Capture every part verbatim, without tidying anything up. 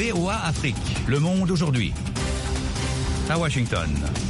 V O A Afrique. Le monde aujourd'hui. À Washington.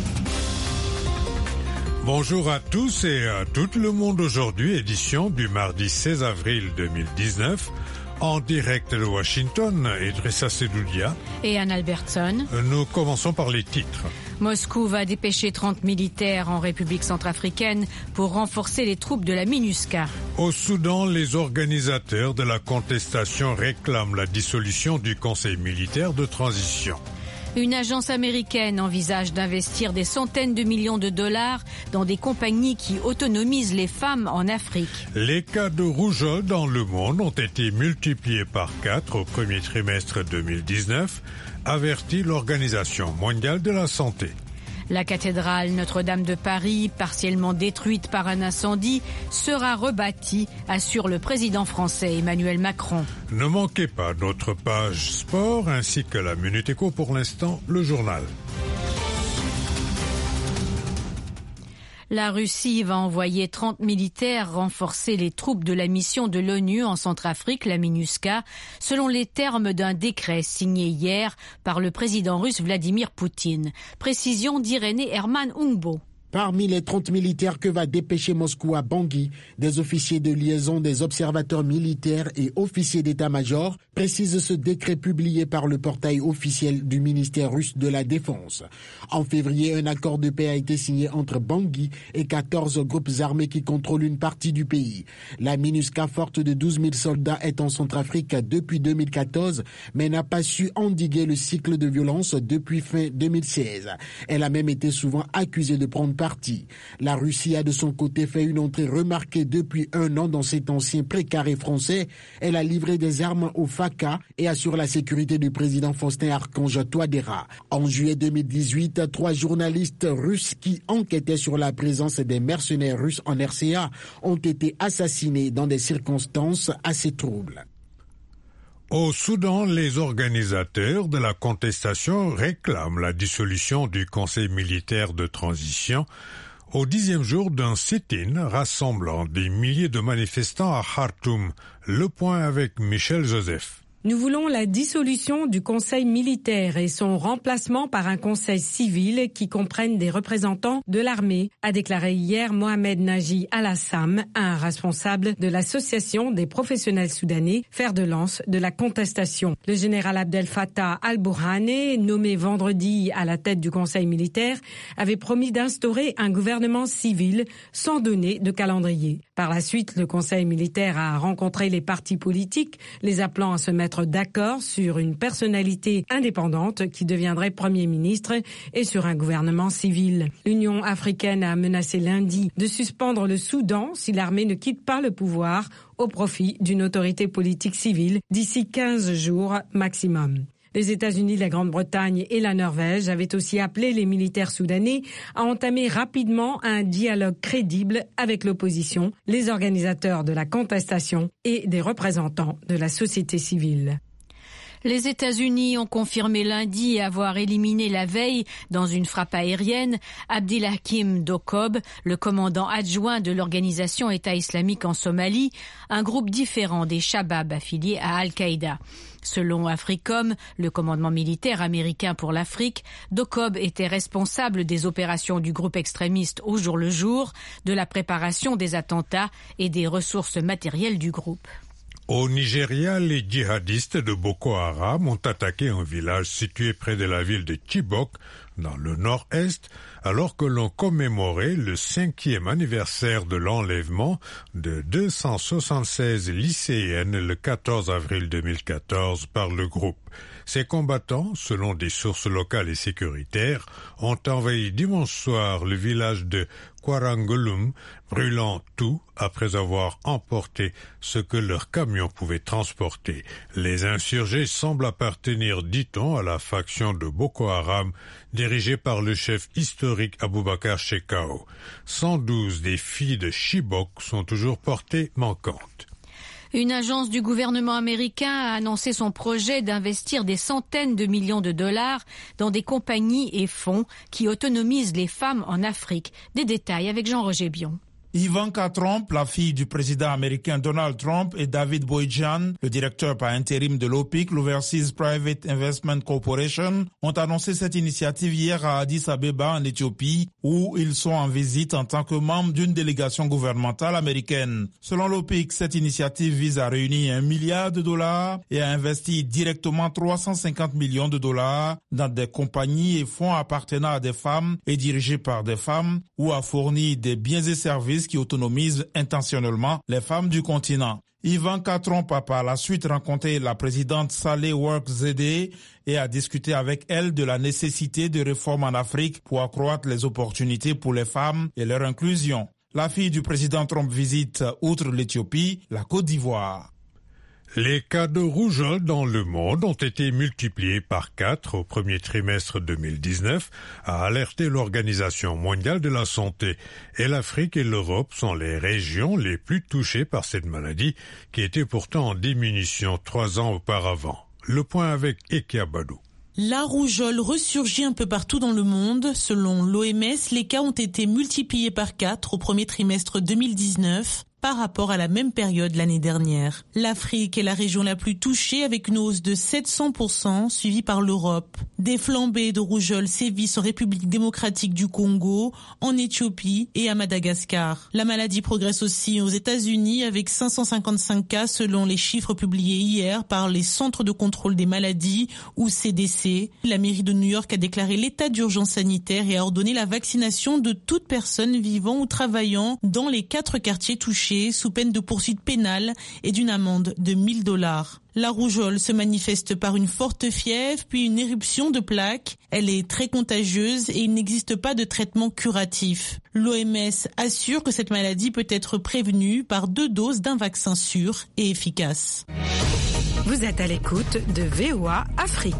Bonjour à tous et à tout le monde aujourd'hui, édition du mardi seize avril deux mille dix-neuf. En direct de Washington, Idrissa Sedoudia et Anne Albertson. Nous commençons par les titres. Moscou va dépêcher trente militaires en République centrafricaine pour renforcer les troupes de la MINUSCA. Au Soudan, les organisateurs de la contestation réclament la dissolution du Conseil militaire de transition. Une agence américaine envisage d'investir des centaines de millions de dollars dans des compagnies qui autonomisent les femmes en Afrique. Les cas de rougeole dans le monde ont été multipliés par quatre au premier trimestre deux mille dix-neuf, avertit l'Organisation mondiale de la santé. La cathédrale Notre-Dame de Paris, partiellement détruite par un incendie, sera rebâtie, assure le président français Emmanuel Macron. Ne manquez pas notre page sport ainsi que la Minute Éco. Pour l'instant, le journal. La Russie va envoyer trente militaires renforcer les troupes de la mission de l'ONU en Centrafrique, la MINUSCA, selon les termes d'un décret signé hier par le président russe Vladimir Poutine. Précision d'Irénée Herman Ungbo. Parmi les trente militaires que va dépêcher Moscou à Bangui, des officiers de liaison, des observateurs militaires et officiers d'état-major, précise ce décret publié par le portail officiel du ministère russe de la Défense. En février, un accord de paix a été signé entre Bangui et quatorze groupes armés qui contrôlent une partie du pays. La MINUSCA, forte de douze mille soldats, est en Centrafrique depuis deux mille quatorze, mais n'a pas su endiguer le cycle de violence depuis fin deux mille seize. Elle a même été souvent accusée de prendre partie. La Russie a de son côté fait une entrée remarquée depuis un an dans cet ancien précaré français. Elle a livré des armes au F A C A et assure la sécurité du président Faustin Archange Touadéra. En juillet deux mille dix-huit, trois journalistes russes qui enquêtaient sur la présence des mercenaires russes en R C A ont été assassinés dans des circonstances assez troubles. Au Soudan, les organisateurs de la contestation réclament la dissolution du Conseil militaire de transition au dixième jour d'un sit-in rassemblant des milliers de manifestants à Khartoum. Le point avec Michel Joseph. Nous voulons la dissolution du Conseil militaire et son remplacement par un Conseil civil qui comprenne des représentants de l'armée, a déclaré hier Mohamed Naji Al-Assam, un responsable de l'Association des professionnels soudanais, fer de lance de la contestation. Le général Abdel Fattah al-Burhane, nommé vendredi à la tête du Conseil militaire, avait promis d'instaurer un gouvernement civil sans donner de calendrier. Par la suite, le Conseil militaire a rencontré les partis politiques, les appelant à se mettre d'accord sur une personnalité indépendante qui deviendrait Premier ministre et sur un gouvernement civil. L'Union africaine a menacé lundi de suspendre le Soudan si l'armée ne quitte pas le pouvoir au profit d'une autorité politique civile d'ici quinze jours maximum. Les États-Unis, la Grande-Bretagne et la Norvège avaient aussi appelé les militaires soudanais à entamer rapidement un dialogue crédible avec l'opposition, les organisateurs de la contestation et des représentants de la société civile. Les États-Unis ont confirmé lundi avoir éliminé la veille, dans une frappe aérienne, Abdilhakim Dokob, le commandant adjoint de l'organisation État islamique en Somalie, un groupe différent des Shabab affiliés à Al-Qaïda. Selon Africom, le commandement militaire américain pour l'Afrique, Dokob était responsable des opérations du groupe extrémiste au jour le jour, de la préparation des attentats et des ressources matérielles du groupe. Au Nigeria, les djihadistes de Boko Haram ont attaqué un village situé près de la ville de Chibok, dans le nord-est, alors que l'on commémorait le cinquième anniversaire de l'enlèvement de deux cent soixante-seize lycéennes le quatorze avril deux mille quatorze par le groupe. Ces combattants, selon des sources locales et sécuritaires, ont envahi dimanche soir le village de Kwarangolum, brûlant tout après avoir emporté ce que leur camion pouvait transporter. Les insurgés semblent appartenir, dit-on, à la faction de Boko Haram, dirigée par le chef historique Aboubakar Shekau. cent douze des filles de Chibok sont toujours portées manquantes. Une agence du gouvernement américain a annoncé son projet d'investir des centaines de millions de dollars dans des compagnies et fonds qui autonomisent les femmes en Afrique. Des détails avec Jean-Roger Bion. Ivanka Trump, la fille du président américain Donald Trump, et David Boijan, le directeur par intérim de l'O P I C, l'Overseas Private Investment Corporation, ont annoncé cette initiative hier à Addis Abeba en Éthiopie, où ils sont en visite en tant que membres d'une délégation gouvernementale américaine. Selon l'O P I C, cette initiative vise à réunir un milliard de dollars et à investir directement trois cent cinquante millions de dollars dans des compagnies et fonds appartenant à des femmes et dirigés par des femmes, ou à fournir des biens et services qui autonomisent intentionnellement les femmes du continent. Ivanka Trump a par la suite rencontré la présidente Saleh Work Zedeh et a discuté avec elle de la nécessité de réformes en Afrique pour accroître les opportunités pour les femmes et leur inclusion. La fille du président Trump visite, outre l'Éthiopie, la Côte d'Ivoire. Les cas de rougeole dans le monde ont été multipliés par quatre au premier trimestre deux mille dix-neuf, a alerté l'Organisation mondiale de la santé. Et l'Afrique et l'Europe sont les régions les plus touchées par cette maladie, qui était pourtant en diminution trois ans auparavant. Le point avec Ekia Badou. La rougeole ressurgit un peu partout dans le monde. Selon l'O M S, les cas ont été multipliés par quatre au premier trimestre deux mille dix-neuf. Par rapport à la même période l'année dernière. L'Afrique est la région la plus touchée avec une hausse de sept cents pour cent, suivie par l'Europe. Des flambées de rougeole sévissent en République démocratique du Congo, en Éthiopie et à Madagascar. La maladie progresse aussi aux États-Unis avec cinq cent cinquante-cinq cas selon les chiffres publiés hier par les Centres de contrôle des maladies ou C D C. La mairie de New York a déclaré l'état d'urgence sanitaire et a ordonné la vaccination de toute personne vivant ou travaillant dans les quatre quartiers touchés sous peine de poursuite pénale et d'une amende de mille dollars. La rougeole se manifeste par une forte fièvre puis une éruption de plaques. Elle est très contagieuse et il n'existe pas de traitement curatif. L'O M S assure que cette maladie peut être prévenue par deux doses d'un vaccin sûr et efficace. Vous êtes à l'écoute de V O A Afrique.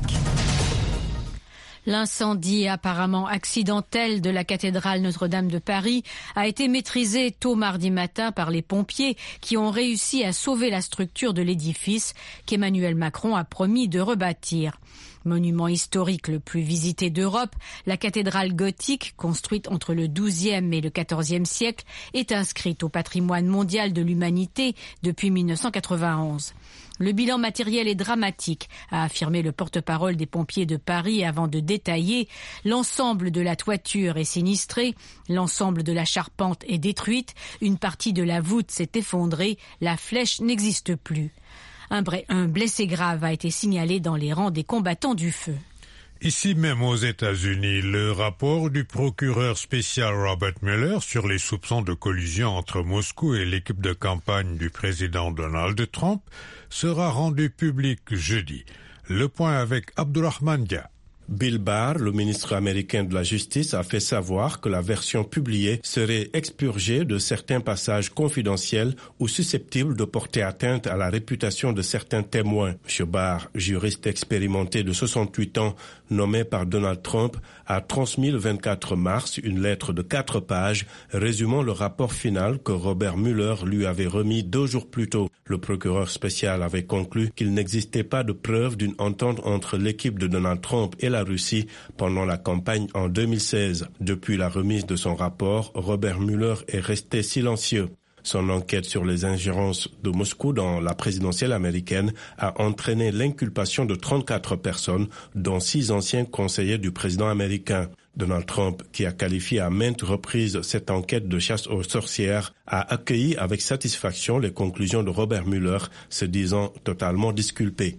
L'incendie apparemment accidentel de la cathédrale Notre-Dame de Paris a été maîtrisé tôt mardi matin par les pompiers qui ont réussi à sauver la structure de l'édifice qu'Emmanuel Macron a promis de rebâtir. Monument historique le plus visité d'Europe, la cathédrale gothique, construite entre le douzième et le quatorzième siècle, est inscrite au patrimoine mondial de l'humanité depuis mille neuf cent quatre-vingt-onze. Le bilan matériel est dramatique, a affirmé le porte-parole des pompiers de Paris avant de détailler. L'ensemble de la toiture est sinistré, l'ensemble de la charpente est détruite, une partie de la voûte s'est effondrée, la flèche n'existe plus. Un blessé grave a été signalé dans les rangs des combattants du feu. Ici même aux États-Unis, le rapport du procureur spécial Robert Mueller sur les soupçons de collusion entre Moscou et l'équipe de campagne du président Donald Trump sera rendu public jeudi. Le point avec Abdurrahman Dia. Bill Barr, le ministre américain de la Justice, a fait savoir que la version publiée serait expurgée de certains passages confidentiels ou susceptibles de porter atteinte à la réputation de certains témoins. M. Barr, juriste expérimenté de soixante-huit ans, nommé par Donald Trump, a transmis le vingt-quatre mars une lettre de quatre pages résumant le rapport final que Robert Mueller lui avait remis deux jours plus tôt. Le procureur spécial avait conclu qu'il n'existait pas de preuve d'une entente entre l'équipe de Donald Trump et la Russie pendant la campagne en deux mille seize. Depuis la remise de son rapport, Robert Mueller est resté silencieux. Son enquête sur les ingérences de Moscou dans la présidentielle américaine a entraîné l'inculpation de trente-quatre personnes, dont six anciens conseillers du président américain. Donald Trump, qui a qualifié à maintes reprises cette enquête de chasse aux sorcières, a accueilli avec satisfaction les conclusions de Robert Mueller, se disant totalement disculpé.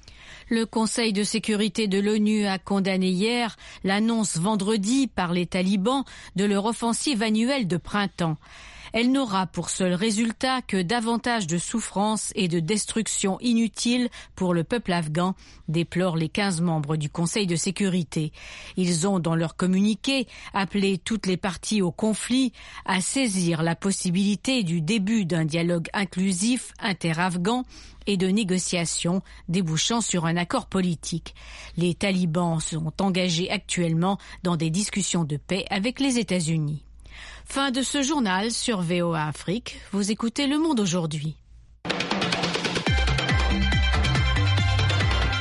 Le Conseil de sécurité de l'ONU a condamné hier l'annonce vendredi par les talibans de leur offensive annuelle de printemps. Elle n'aura pour seul résultat que davantage de souffrance et de destruction inutiles pour le peuple afghan, déplorent les quinze membres du Conseil de sécurité. Ils ont, dans leur communiqué, appelé toutes les parties au conflit à saisir la possibilité du début d'un dialogue inclusif inter-afghan et de négociations débouchant sur un accord politique. Les talibans sont engagés actuellement dans des discussions de paix avec les États-Unis. Fin de ce journal sur V O A Afrique. Vous écoutez Le Monde aujourd'hui. La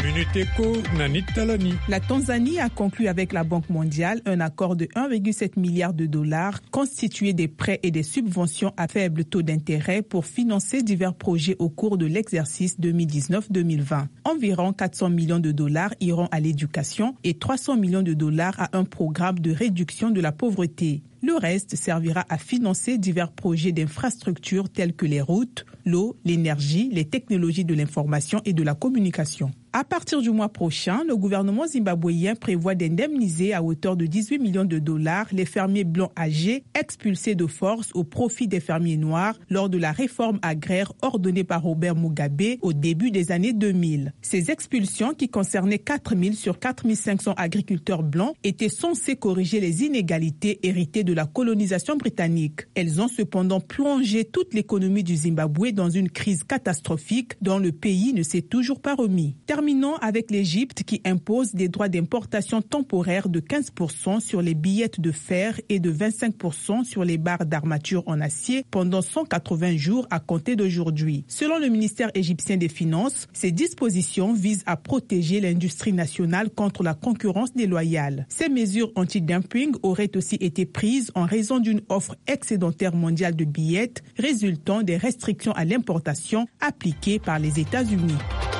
Minute Éco, Nanit Talani. La Tanzanie a conclu avec la Banque mondiale un accord de un virgule sept milliard de dollars constitué des prêts et des subventions à faible taux d'intérêt pour financer divers projets au cours de l'exercice deux mille dix-neuf deux mille vingt. Environ quatre cents millions de dollars iront à l'éducation et trois cents millions de dollars à un programme de réduction de la pauvreté. Le reste servira à financer divers projets d'infrastructures tels que les routes, l'eau, l'énergie, les technologies de l'information et de la communication. À partir du mois prochain, le gouvernement zimbabwéen prévoit d'indemniser à hauteur de dix-huit millions de dollars les fermiers blancs âgés expulsés de force au profit des fermiers noirs lors de la réforme agraire ordonnée par Robert Mugabe au début des années deux mille. Ces expulsions, qui concernaient quatre mille sur quatre mille cinq cents agriculteurs blancs, étaient censées corriger les inégalités héritées de la colonisation britannique. Elles ont cependant plongé toute l'économie du Zimbabwe dans une crise catastrophique dont le pays ne s'est toujours pas remis. Terminons avec l'Égypte qui impose des droits d'importation temporaires de quinze pour cent sur les billettes de fer et de vingt-cinq pour cent sur les barres d'armature en acier pendant cent quatre-vingts jours à compter d'aujourd'hui. Selon le ministère égyptien des Finances, ces dispositions visent à protéger l'industrie nationale contre la concurrence déloyale. Ces mesures anti-dumping auraient aussi été prises en raison d'une offre excédentaire mondiale de billettes résultant des restrictions à l'importation appliquées par les États-Unis.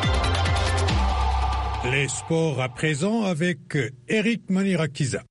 Les sports à présent avec Eric Manirakiza.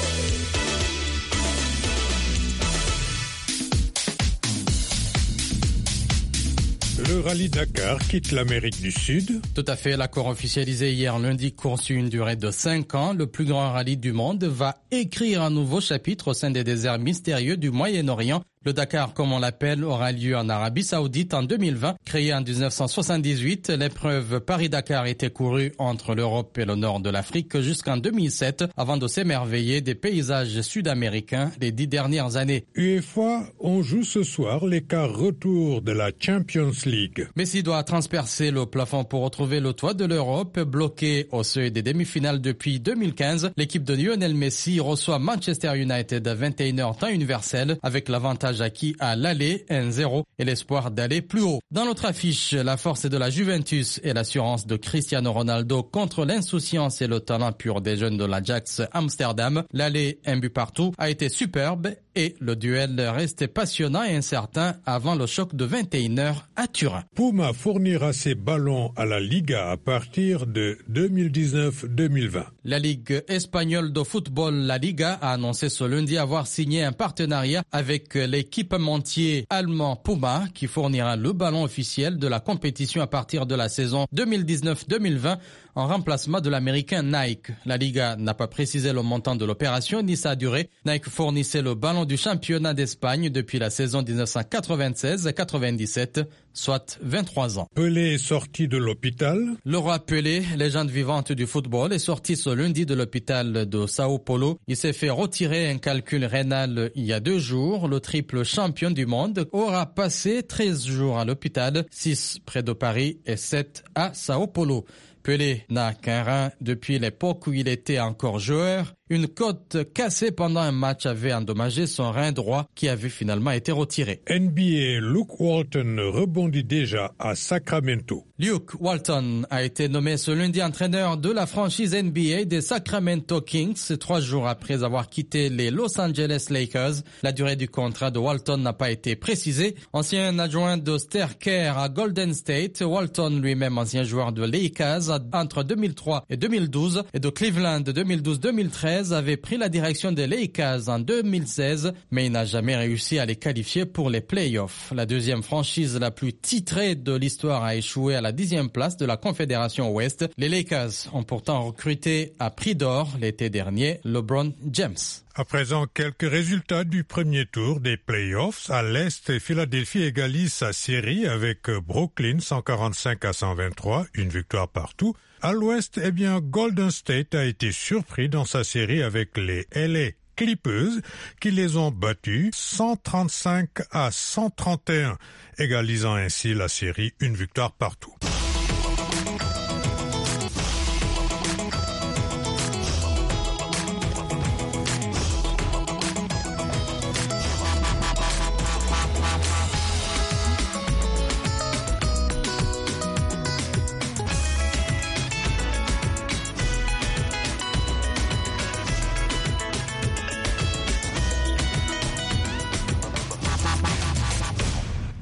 Le rallye Dakar quitte l'Amérique du Sud. Tout à fait, l'accord officialisé hier lundi conçu une durée de cinq ans. Le plus grand rallye du monde va écrire un nouveau chapitre au sein des déserts mystérieux du Moyen-Orient. Le Dakar, comme on l'appelle, aura lieu en Arabie Saoudite en deux mille vingt. Créé en dix-neuf cent soixante-dix-huit, l'épreuve Paris-Dakar était courue entre l'Europe et le nord de l'Afrique jusqu'en deux mille sept, avant de s'émerveiller des paysages sud-américains les dix dernières années. UEFA, on joue ce soir les quarts retour de la Champions League. Messi doit transpercer le plafond pour retrouver le toit de l'Europe, bloqué au seuil des demi-finales depuis deux mille quinze. L'équipe de Lionel Messi reçoit Manchester United à vingt et une heures temps universel avec l'avantage acquis à l'aller un zéro et l'espoir d'aller plus haut. Dans notre affiche, la force de la Juventus et l'assurance de Cristiano Ronaldo contre l'insouciance et le talent pur des jeunes de l'Ajax Amsterdam. L'aller un but partout a été superbe et le duel restait passionnant et incertain avant le choc de vingt et une heures à Turin. Puma fournira ses ballons à la Liga à partir de deux mille dix-neuf deux mille vingt. La Ligue espagnole de football, la Liga, a annoncé ce lundi avoir signé un partenariat avec l'équipementier allemand Puma qui fournira le ballon officiel de la compétition à partir de la saison deux mille dix-neuf deux mille vingt en remplacement de l'américain Nike. La Liga n'a pas précisé le montant de l'opération ni sa durée. Nike fournissait le ballon du championnat d'Espagne depuis la saison dix-neuf cent quatre-vingt-seize quatre-vingt-dix-sept, soit vingt-trois ans. Pelé est sorti de l'hôpital. Le roi Pelé, légende vivante du football, est sorti ce lundi de l'hôpital de Sao Paulo. Il s'est fait retirer un calcul rénal il y a deux jours. Le triple champion du monde aura passé treize jours à l'hôpital, six près de Paris et sept à Sao Paulo. Pelé n'a qu'un rein depuis l'époque où il était encore joueur. Une côte cassée pendant un match avait endommagé son rein droit qui avait finalement été retiré. N B A, Luke Walton rebondit déjà à Sacramento. Luke Walton a été nommé ce lundi entraîneur de la franchise N B A des Sacramento Kings, trois jours après avoir quitté les Los Angeles Lakers. La durée du contrat de Walton n'a pas été précisée. Ancien adjoint de Steve Kerr à Golden State, Walton lui-même ancien joueur de Lakers entre deux mille trois et deux mille douze et de Cleveland deux mille douze deux mille treize avait pris la direction des Lakers en deux mille seize, mais il n'a jamais réussi à les qualifier pour les playoffs. La deuxième franchise la plus titrée de l'histoire a échoué à la dixième place de la Confédération Ouest. Les Lakers ont pourtant recruté à prix d'or l'été dernier LeBron James. À présent, quelques résultats du premier tour des playoffs. À l'Est, Philadelphie égalise sa série avec Brooklyn cent quarante-cinq à cent vingt-trois, une victoire partout. À l'Ouest, eh bien, Golden State a été surpris dans sa série avec les L A Clippers qui les ont battus cent trente-cinq à cent trente et un, égalisant ainsi la série une victoire partout.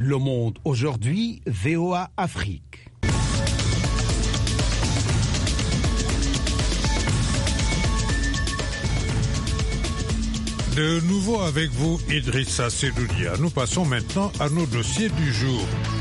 Le Monde aujourd'hui, V O A Afrique. De nouveau avec vous, Idrissa Sedoudia. Nous passons maintenant à nos dossiers du jour.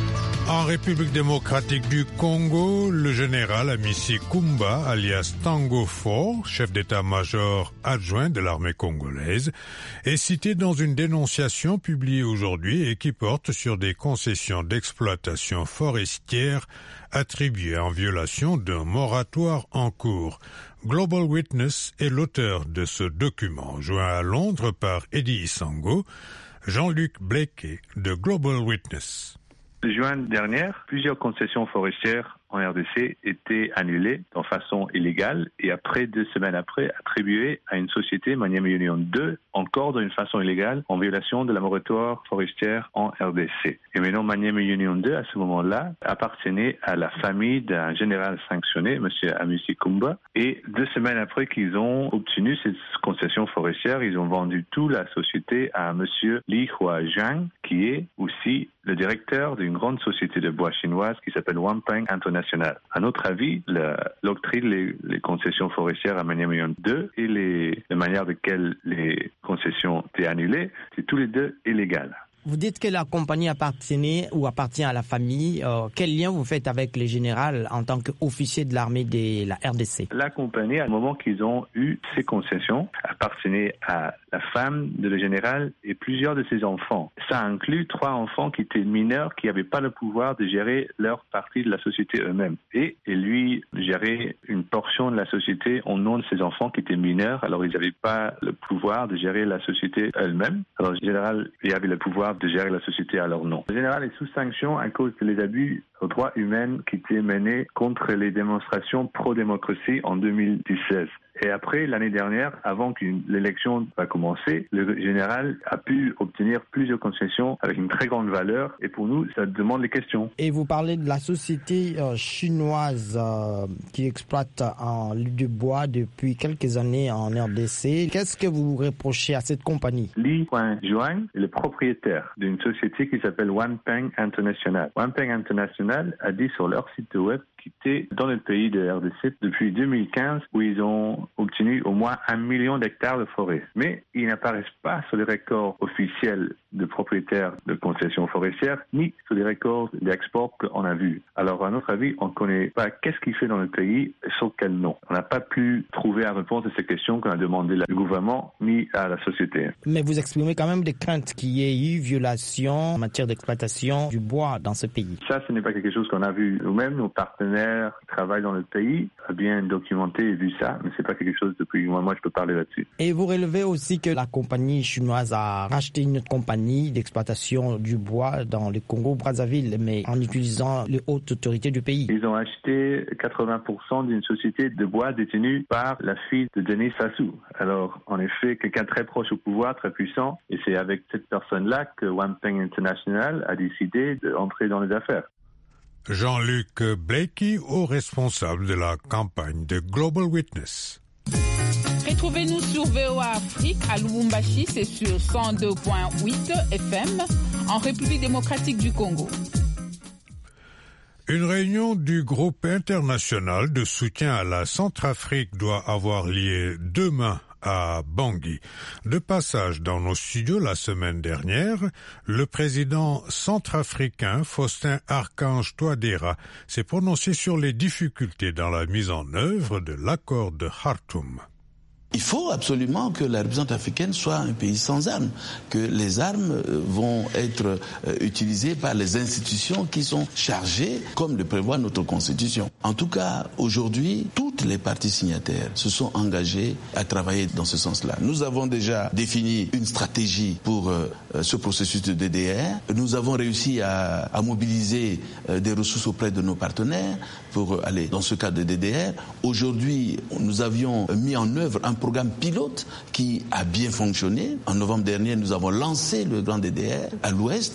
En République démocratique du Congo, le général Amici Kumba, alias Tango Fort, chef d'état-major adjoint de l'armée congolaise, est cité dans une dénonciation publiée aujourd'hui et qui porte sur des concessions d'exploitation forestière attribuées en violation d'un moratoire en cours. Global Witness est l'auteur de ce document, joint à Londres par Eddie Isango, Jean-Luc Blake de Global Witness. En juin dernier, plusieurs concessions forestières en R D C étaient annulées de façon illégale et après, deux semaines après, attribuées à une société, Maniema Union deux, encore d'une façon illégale, en violation de la moratoire forestière en R D C. Et maintenant, Maniema Union deux, à ce moment-là, appartenait à la famille d'un général sanctionné, M. Amici Kumba, et deux semaines après qu'ils ont obtenu cette concession forestière, ils ont vendu toute la société à M. Li Huazhang, qui est aussi le directeur d'une grande société de bois chinoise qui s'appelle Wanpeng International. À notre avis, l'octroi les, les concessions forestières à Maniema Union deux et les, la manière de laquelle les concessions étaient annulées, c'est tous les deux illégal. Vous dites que la compagnie appartenait ou appartient à la famille. Euh, quel lien vous faites avec les généraux en tant qu'officier de l'armée de la R D C? La compagnie, à un moment qu'ils ont eu ces concessions, appartenait à la femme de le général et plusieurs de ses enfants. Ça inclut trois enfants qui étaient mineurs, qui n'avaient pas le pouvoir de gérer leur partie de la société eux-mêmes. Et, et lui gérait une portion de la société au nom de ses enfants qui étaient mineurs, alors ils n'avaient pas le pouvoir de gérer la société eux-mêmes. Alors le général, il avait le pouvoir de gérer la société à leur nom. Le général est sous sanction à cause des abus aux droits humains qui étaient menés contre les démonstrations pro-démocratie en deux mille dix-sept. Et après, l'année dernière, avant que l'élection va commencer, le général a pu obtenir plusieurs concessions avec une très grande valeur. Et pour nous, ça demande des questions. Et vous parlez de la société euh, chinoise euh, qui exploite en du bois depuis quelques années en R D C. Qu'est-ce que vous reprochez à cette compagnie? Li Huazhang est le propriétaire d'une société qui s'appelle Wanpeng International. Wanpeng International a dit sur leur site web qu'ils étaient dans le pays de R D C depuis deux mille quinze, où ils ont obtenu au moins un million d'hectares de forêt. Mais ils n'apparaissent pas sur les records officiels de propriétaires de concessions forestières, ni sur les records d'export qu'on a vus. Alors, à notre avis, on ne connaît pas qu'est-ce qu'il fait dans le pays, sur quel nom. On n'a pas pu trouver la réponse à ces questions qu'on a demandé au gouvernement, ni à la société. Mais vous exprimez quand même des craintes qu'il y ait eu violation en matière d'exploitation du bois dans ce pays. Ça, ce n'est pas quelque chose qu'on a vu nous-mêmes. Nos partenaires qui travaillent dans le pays ont bien documenté et vu ça, mais ce n'est pas quelque chose depuis moi, moi je peux parler là-dessus. Et vous relevez aussi que la compagnie chinoise a racheté une autre compagnie d'exploitation du bois dans le Congo-Brazzaville, mais en utilisant les hautes autorités du pays. Ils ont acheté quatre-vingts pour cent d'une société de bois détenue par la fille de Denis Sassou. Alors, en effet, quelqu'un très proche au pouvoir, très puissant, et c'est avec cette personne-là que Wanpeng International a décidé d'entrer dans les affaires. Jean-Luc Blakey, haut responsable de la campagne de Global Witness. Retrouvez-nous sur V O A Afrique à Lubumbashi, c'est sur cent deux virgule huit F M, en République démocratique du Congo. Une réunion du groupe international de soutien à la Centrafrique doit avoir lieu demain à Bangui. De passage dans nos studios la semaine dernière, le président centrafricain Faustin Archange Touadéra s'est prononcé sur les difficultés dans la mise en œuvre de l'accord de Khartoum. Il faut absolument que la République centrafricaine soit un pays sans armes, que les armes vont être utilisées par les institutions qui sont chargées, comme le prévoit notre Constitution. En tout cas, aujourd'hui, toutes les parties signataires se sont engagées à travailler dans ce sens-là. Nous avons déjà défini une stratégie pour euh, ce processus de D D R. Nous avons réussi à, à mobiliser euh, des ressources auprès de nos partenaires pour aller dans ce cadre de D D R. Aujourd'hui, nous avions mis en œuvre un programme pilote qui a bien fonctionné. En novembre dernier, nous avons lancé le grand D D R à l'ouest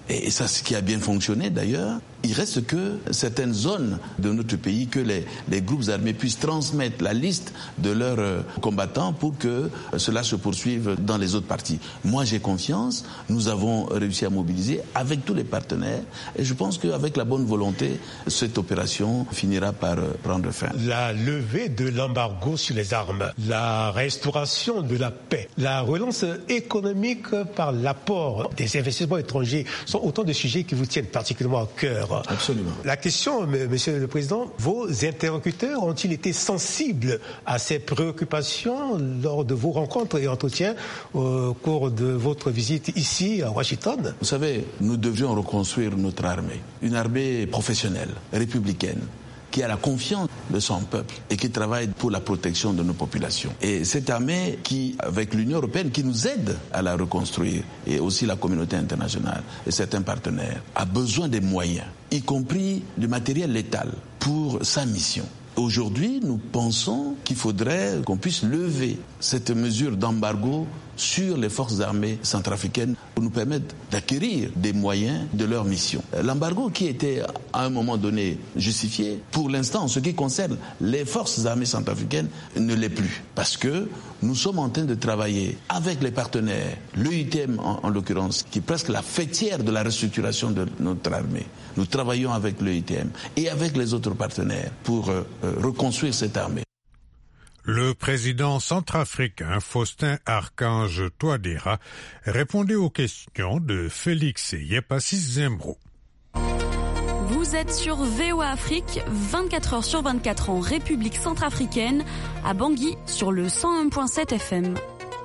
Et ça, ce qui a bien fonctionné d'ailleurs. Il reste que certaines zones de notre pays, que les, les groupes armés puissent transmettre la liste de leurs euh, combattants pour que euh, cela se poursuive dans les autres parties. Moi, j'ai confiance. Nous avons réussi à mobiliser avec tous les partenaires. Et je pense qu'avec la bonne volonté, cette opération finira par euh, prendre fin. La levée de l'embargo sur les armes, la restauration de la paix, la relance économique par l'apport des investissements étrangers sont autant de sujets qui vous tiennent particulièrement à cœur. Absolument. La question, Monsieur le Président, vos interlocuteurs ont-ils été sensibles à ces préoccupations lors de vos rencontres et entretiens au cours de votre visite ici à Washington? Vous savez, nous devions reconstruire notre armée, une armée professionnelle, républicaine, qui a la confiance de son peuple et qui travaille pour la protection de nos populations. Et cette armée qui, avec l'Union européenne, qui nous aide à la reconstruire, et aussi la communauté internationale et certains partenaires, a besoin des moyens, y compris du matériel létal, pour sa mission. Aujourd'hui, nous pensons qu'il faudrait qu'on puisse lever cette mesure d'embargo sur les forces armées centrafricaines pour nous permettre d'acquérir des moyens de leur mission. L'embargo qui était à un moment donné justifié, pour l'instant, en ce qui concerne les forces armées centrafricaines, ne l'est plus. Parce que nous sommes en train de travailler avec les partenaires, l'E U T M en, en l'occurrence, qui est presque la fêtière de la restructuration de notre armée. Nous travaillons avec l'E U T M et avec les autres partenaires pour euh, reconstruire cette armée. Le président centrafricain Faustin Archange Touadéra répondait aux questions de Félix Yepassis Zembro. Vous êtes sur V O A Afrique, vingt-quatre heures sur vingt-quatre en République centrafricaine, à Bangui sur le cent un virgule sept F M.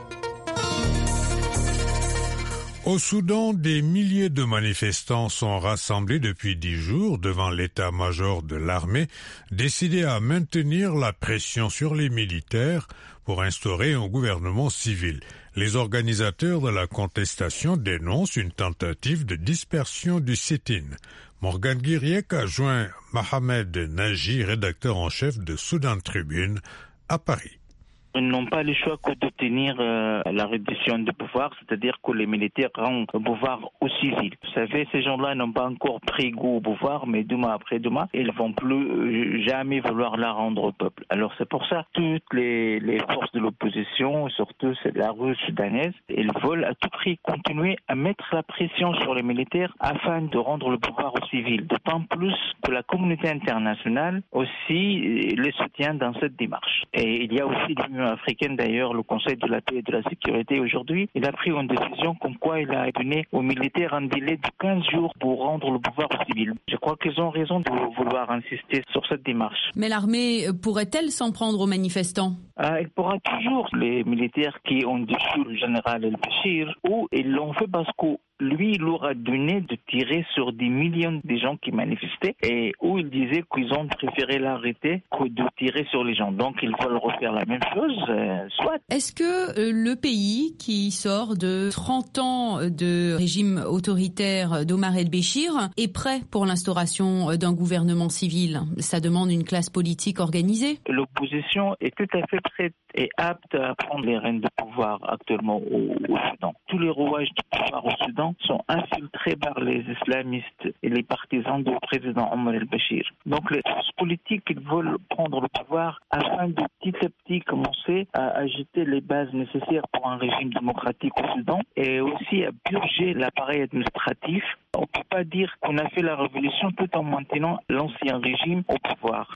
Au Soudan, des milliers de manifestants sont rassemblés depuis dix jours devant l'état-major de l'armée, décidé à maintenir la pression sur les militaires pour instaurer un gouvernement civil. Les organisateurs de la contestation dénoncent une tentative de dispersion du sit-in. Morgan Guiriec a joint Mohamed Naji, rédacteur en chef de Soudan Tribune, à Paris. Ils n'ont pas le choix que de tenir euh, la reddition du pouvoir, c'est-à-dire que les militaires rendent le pouvoir aux civils. Vous savez, ces gens-là n'ont pas encore pris goût au pouvoir, mais demain après demain, ils ne vont plus euh, jamais vouloir la rendre au peuple. Alors c'est pour ça que toutes les, les forces de l'opposition, surtout c'est la rue soudanaise, ils veulent à tout prix continuer à mettre la pression sur les militaires afin de rendre le pouvoir aux civils. D'autant plus que la communauté internationale aussi les soutient dans cette démarche. Et il y a aussi l'Union africaine, d'ailleurs, le Conseil de la paix et de la sécurité aujourd'hui, il a pris une décision comme quoi il a donné aux militaires un délai de quinze jours pour rendre le pouvoir aux civils. Je crois qu'ils ont raison de vouloir insister sur cette démarche. Mais l'armée pourrait-elle s'en prendre aux manifestants ? euh, Elle pourra toujours, les militaires qui ont déchu le général El-Béchir, ou ils l'ont fait parce que lui, il leur a donné de tirer sur des millions de gens qui manifestaient et où il disait qu'ils ont préféré l'arrêter que de tirer sur les gens. Donc, ils veulent refaire la même chose, euh, soit. Est-ce que euh, le pays qui sort de trente ans de régime autoritaire d'Omar El-Béchir est prêt pour l'instauration d'un gouvernement civil ? Ça demande une classe politique organisée ? L'opposition est tout à fait prête et apte à prendre les rênes de pouvoir actuellement au, au Soudan. Tous les rouages du pouvoir au Soudan sont infiltrés par les islamistes et les partisans du président Omar el-Béchir. Donc les forces politiques ils veulent prendre le pouvoir afin de petit à petit commencer à agiter les bases nécessaires pour un régime démocratique au Soudan et aussi à purger l'appareil administratif. On ne peut pas dire qu'on a fait la révolution tout en maintenant l'ancien régime au pouvoir.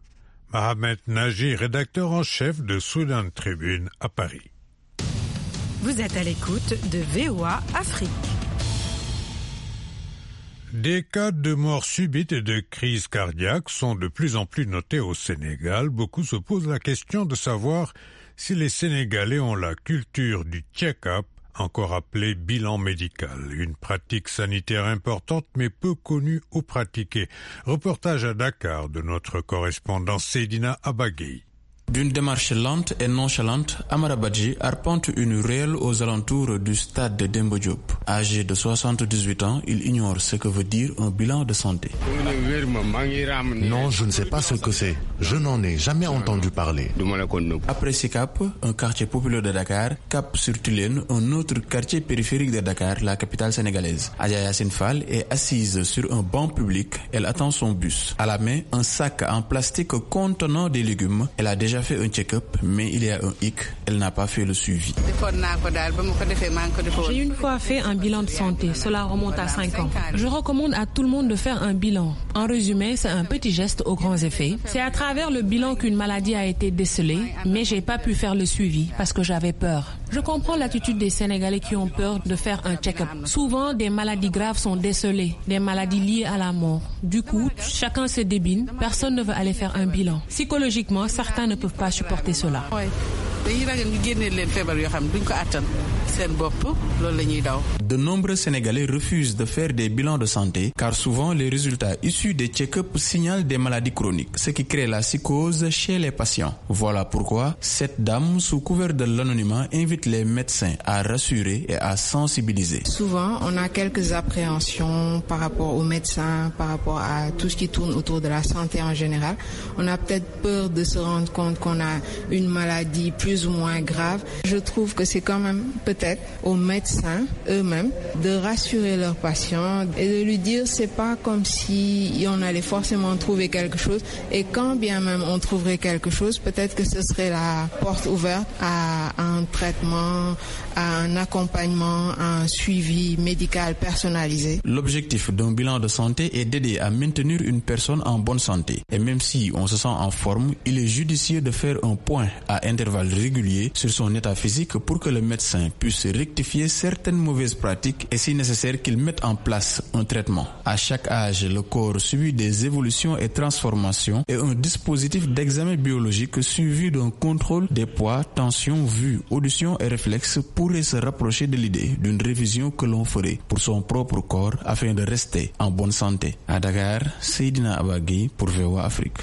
Mohamed Naji, rédacteur en chef de Soudan Tribune à Paris. Vous êtes à l'écoute de V O A Afrique. Des cas de mort subite et de crise cardiaque sont de plus en plus notés au Sénégal. Beaucoup se posent la question de savoir si les Sénégalais ont la culture du check-up, encore appelé bilan médical, une pratique sanitaire importante mais peu connue ou pratiquée. Reportage à Dakar de notre correspondant Seydina Abagui. D'une démarche lente et nonchalante, Amara Badji arpente une ruelle aux alentours du stade de Demba Diop. Âgé de soixante-dix-huit ans, il ignore ce que veut dire un bilan de santé. Non, je ne sais pas ce que c'est. Je n'en ai jamais entendu parler. Après Sicap, un quartier populaire de Dakar, Cap sur Tulène, un autre quartier périphérique de Dakar, la capitale sénégalaise. Adja Yassine Fall est assise sur un banc public. Elle attend son bus. À la main, un sac en plastique contenant des légumes. Elle a déjà fait un check-up, mais il y a un hic. Elle n'a pas fait le suivi. J'ai une fois fait un bilan de santé. Cela remonte à cinq ans. Je recommande à tout le monde de faire un bilan. En résumé, c'est un petit geste aux grands effets. C'est à travers le bilan qu'une maladie a été décelée, mais j'ai pas pu faire le suivi parce que j'avais peur. Je comprends l'attitude des Sénégalais qui ont peur de faire un check-up. Souvent, des maladies graves sont décelées, des maladies liées à la mort. Du coup, chacun se débine. Personne ne veut aller faire un bilan. Psychologiquement, certains ne peuvent pas supporter cela. De nombreux Sénégalais refusent de faire des bilans de santé car souvent les résultats issus des check-up signalent des maladies chroniques, ce qui crée la psychose chez les patients. Voilà pourquoi cette dame, sous couvert de l'anonymat, invite les médecins à rassurer et à sensibiliser. Souvent, on a quelques appréhensions par rapport aux médecins, par rapport à tout ce qui tourne autour de la santé en général. On a peut-être peur de se rendre compte qu'on a une maladie plus ou moins grave. Je trouve que c'est quand même peut-être aux médecins eux-mêmes de rassurer leurs patients et de lui dire c'est pas comme si on allait forcément trouver quelque chose et quand bien même on trouverait quelque chose, peut-être que ce serait la porte ouverte à un traitement, à un accompagnement, à un suivi médical personnalisé. L'objectif d'un bilan de santé est d'aider à maintenir une personne en bonne santé. Et même si on se sent en forme, il est judicieux de faire un point à intervalles réguliers sur son état physique pour que le médecin puisse rectifier certaines mauvaises pratiques et si nécessaire qu'il mette en place un traitement. À chaque âge, le corps subit des évolutions et transformations et un dispositif d'examen biologique suivi d'un contrôle des poids, tension, vue, audition et réflexes pourrait se rapprocher de l'idée d'une révision que l'on ferait pour son propre corps afin de rester en bonne santé. À Dakar, Seydina Abagui pour V O A Afrique.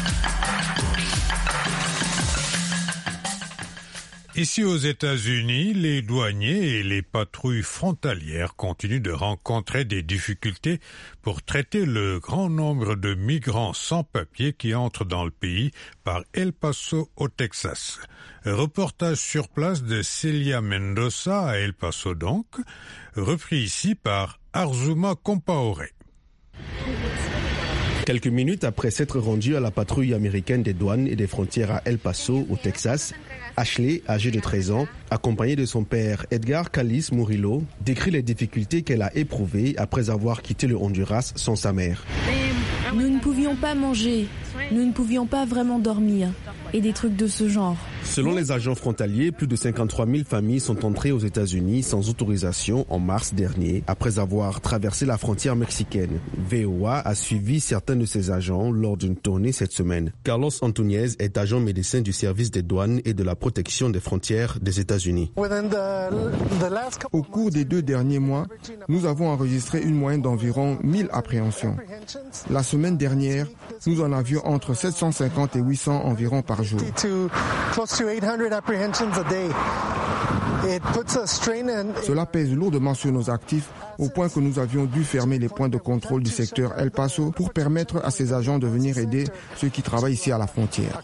Ici aux États-Unis, les douaniers et les patrouilles frontalières continuent de rencontrer des difficultés pour traiter le grand nombre de migrants sans papier qui entrent dans le pays par El Paso au Texas. Reportage sur place de Celia Mendoza à El Paso donc, repris ici par Arzuma Compaoré. Quelques minutes après s'être rendu à la patrouille américaine des douanes et des frontières à El Paso, au Texas, Ashley, âgée de treize ans, accompagnée de son père Edgar Callis Murillo, décrit les difficultés qu'elle a éprouvées après avoir quitté le Honduras sans sa mère. Nous ne pouvions pas manger, nous ne pouvions pas vraiment dormir, et des trucs de ce genre. Selon les agents frontaliers, plus de cinquante-trois mille familles sont entrées aux États-Unis sans autorisation en mars dernier, après avoir traversé la frontière mexicaine. V O A a suivi certains de ces agents lors d'une tournée cette semaine. Carlos Antuñez est agent médecin du service des douanes et de la protection des frontières des États-Unis. Au cours des deux derniers mois, nous avons enregistré une moyenne d'environ mille appréhensions. La semaine dernière, nous en avions entre sept cent cinquante et huit cents environ par jour. Cela pèse lourdement sur nos actifs au point que nous avions dû fermer les points de contrôle du secteur El Paso pour permettre à ces agents de venir aider ceux qui travaillent ici à la frontière.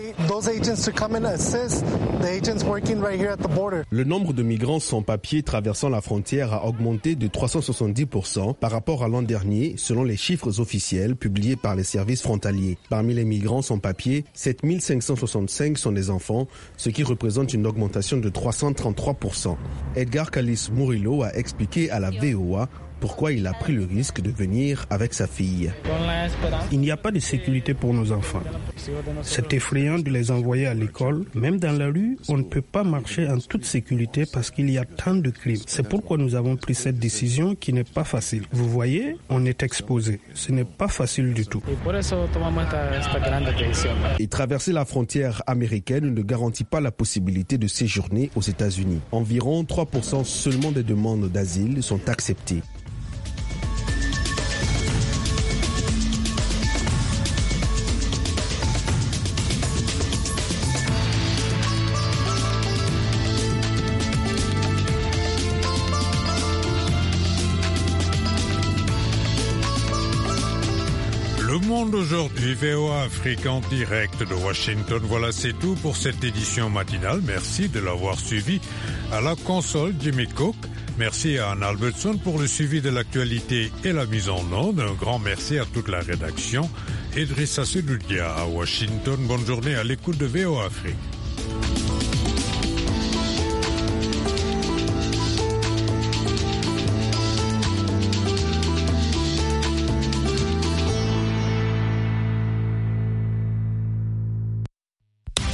Le nombre de migrants sans papier traversant la frontière a augmenté de trois cent soixante-dix pour cent par rapport à l'an dernier, selon les chiffres officiels publiés par les services frontaliers. Parmi les migrants sans papier, sept mille cinq cent soixante-cinq sont des enfants, ce qui représente une augmentation de trois cent trente-trois pour cent. Edgar Callis Murillo a expliqué à la V O A pourquoi il a pris le risque de venir avec sa fille. Il n'y a pas de sécurité pour nos enfants. C'est effrayant de les envoyer à l'école. Même dans la rue, on ne peut pas marcher en toute sécurité parce qu'il y a tant de crimes. C'est pourquoi nous avons pris cette décision qui n'est pas facile. Vous voyez, on est exposé. Ce n'est pas facile du tout. Et traverser la frontière américaine ne garantit pas la possibilité de séjourner aux États-Unis. Environ trois pour cent seulement des demandes d'asile sont acceptées. monde aujourd'hui, V O A Afrique en direct de Washington. Voilà, c'est tout pour cette édition matinale. Merci de l'avoir suivi. À la console, Jimmy Cook. Merci à Anne Albertson pour le suivi de l'actualité et la mise en onde. Un grand merci à toute la rédaction. Idrissa Sedoudia à Washington. Bonne journée à l'écoute de V O A Afrique.